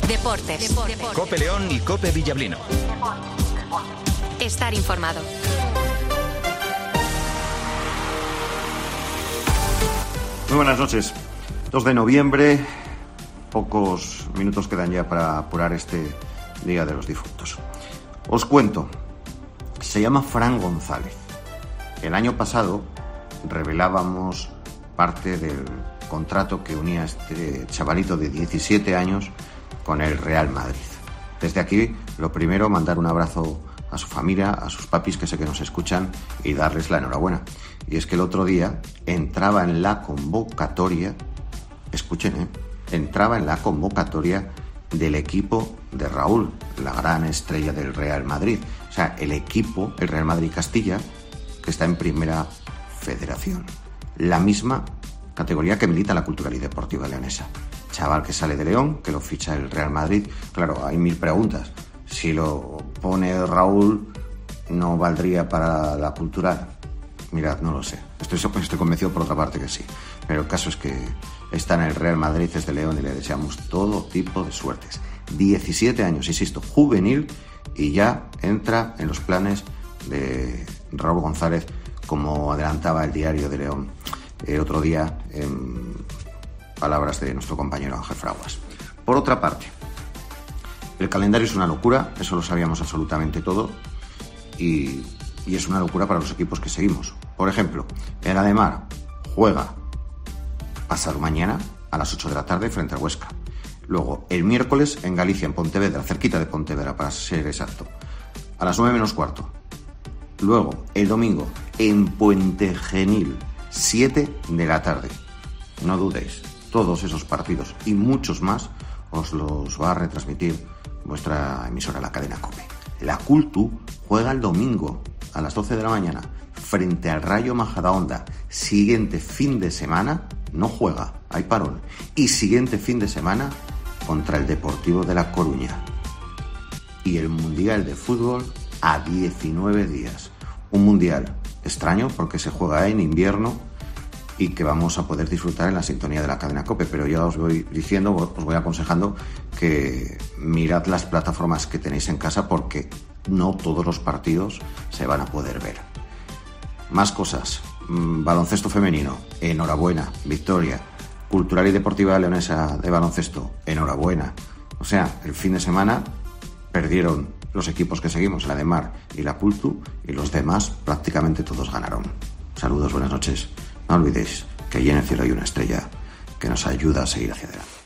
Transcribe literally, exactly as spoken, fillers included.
Deportes. Deportes. Cope León y Cope Villablino. Estar informado. Muy buenas noches. dos de noviembre, pocos minutos quedan ya para apurar este Día de los Difuntos. Os cuento, se llama Fran González. El año pasado revelábamos parte del contrato que unía a este chavalito de diecisiete años con el Real Madrid. Desde aquí, lo primero, mandar un abrazo a su familia, a sus papis que sé que nos escuchan y darles la enhorabuena. Y es que el otro día entraba en la convocatoria, escuchen, ¿eh? entraba en la convocatoria del equipo de Raúl, la gran estrella del Real Madrid. O sea, el equipo, el Real Madrid Castilla, que está en Primera Federación. La misma categoría que milita la Cultural y Deportiva Leonesa. Chaval que sale de León, que lo ficha el Real Madrid. Claro, hay mil preguntas. Si lo pone Raúl, ¿no valdría para la Cultural? Mirad, no lo sé. Estoy, estoy convencido por otra parte que sí. Pero el caso es que está en el Real Madrid desde León y le deseamos todo tipo de suertes. diecisiete años, insisto, juvenil, y ya entra en los planes de Raúl González, como adelantaba el Diario de León el otro día, en palabras de nuestro compañero Ángel Fraguas. Por otra parte, el calendario es una locura, eso lo sabíamos absolutamente todo, y, y es una locura para los equipos que seguimos. Por ejemplo, el Ademar juega pasado mañana a las ocho de la tarde frente al Huesca. Luego, el miércoles en Galicia, en Pontevedra, cerquita de Pontevedra para ser exacto, a las nueve menos cuarto. Luego, el domingo, en Puente Genil, siete de la tarde. No dudéis, todos esos partidos y muchos más os los va a retransmitir vuestra emisora, la cadena COPE. La Cultu juega el domingo a las doce de la mañana frente al Rayo Majadahonda. Siguiente fin de semana no juega, hay parón. Y siguiente fin de semana contra el Deportivo de La Coruña. Y el Mundial de Fútbol a diecinueve días. Un mundial extraño porque se juega en invierno y que vamos a poder disfrutar en la sintonía de la cadena COPE, pero ya os voy diciendo, os voy aconsejando que mirad las plataformas que tenéis en casa porque no todos los partidos se van a poder ver. Más cosas. Baloncesto femenino, enhorabuena, victoria. Cultural y Deportiva Leonesa de baloncesto, enhorabuena. O sea, el fin de semana perdieron los equipos que seguimos, la Ademar y la Cultu, y los demás prácticamente todos ganaron. Saludos, buenas noches. No olvidéis que allí en el cielo hay una estrella que nos ayuda a seguir hacia adelante.